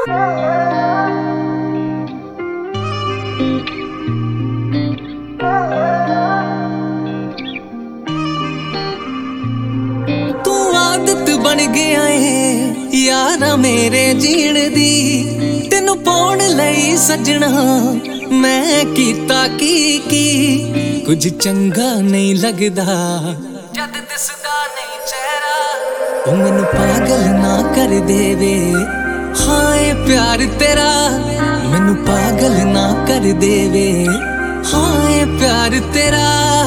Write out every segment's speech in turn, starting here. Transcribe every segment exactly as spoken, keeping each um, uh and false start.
तू आदत बन गया है यारा मेरे जीण दी, तेनू पाउण लई सजना मैं कीता की की। कुछ चंगा नहीं लगदा जद दिसदा नहीं चेहरा, ओ मैनू पागल ना कर देवे हाय प्यार तेरा। मैनू पागल ना कर देवे हाय प्यार तेरा।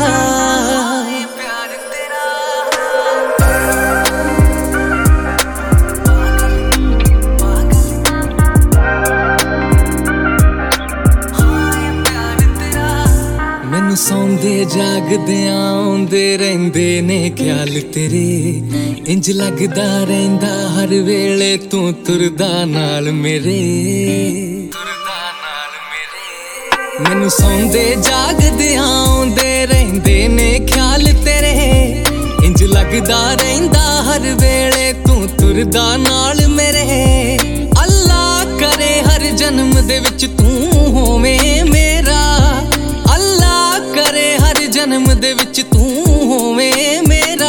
मैनू सौंदे जागदे आउंदे रहिंदे ने ख्याल तेरे, इंज लगदा रहिंदा हर वेले तू तुरदा नाल मेरे, तुरदा नाल मेरे। मैनू सौंदे जागदे आउंदे रहिंदे ने ख्याल तेरे, इंज लगदा रहिंदा हर वेले तू तुरदा नाल मेरे। अल्लाह करे हर जन्म दे विच तू होवें मेरा, करे हर जन्म दे विच तू होवें मेरा,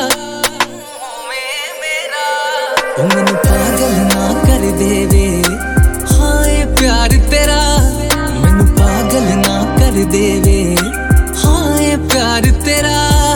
होवें मेरा। ओ मैनू पागल ना कर देवे हाय प्यार तेरा। मैनू पागल ना कर देवे हाय प्यार तेरा।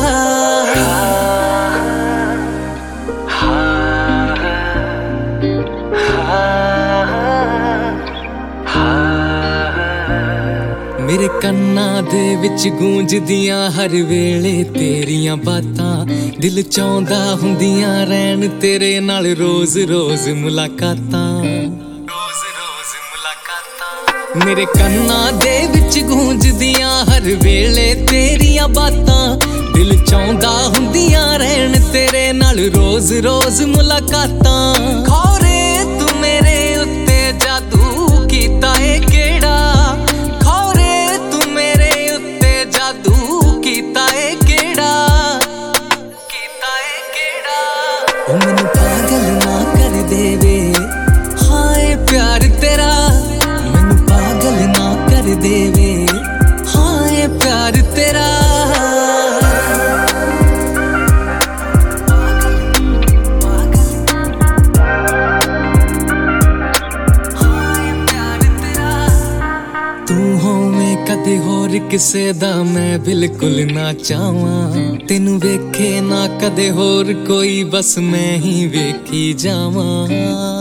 मेरे कन्ना दे विच गूंजदियां हर वेले तेरियां बातां, दिल चाहुंदा हुंदियां रहन तेरे नाल रोज रोज मुलाकातां, रोज रोज मुलाकातां। मेरे कन्ना दे विच गूंजदियां हर वेले तेरियां बातां, दिल चाहुंदा हुंदियां रहन तेरे नाल रोज रोज मुलाकातां। खौरे तू मेरे उत्ते जादू कीता है केड़ा, ओ मैनू पागल ना कर देवे हाय प्यार तेरा। मैनू पागल ना कर देवे हाय प्यार तेरा। तू होवें कदे होर किसे दा मैं बिल्कुल ना चाहवां, तेनू वेखे ना कदे होर कोई बस मैं ही वेखी जावां।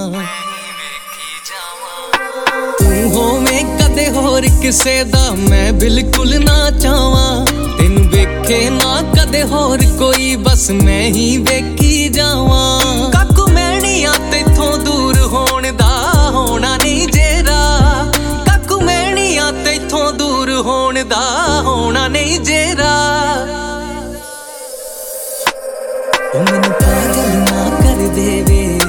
तू होवें कदे होर किसे दा मैं बिल्कुल ना चाहवां, तेनू वेखे ना कदे होर कोई बस मैं ही वेखी जावां। काकू मैणियां तेथों दूर होण दा होना नहीं जेरा, तेथों दूर होण दा होना नहीं जेरा। ओ मैनू पागल ना कर देवे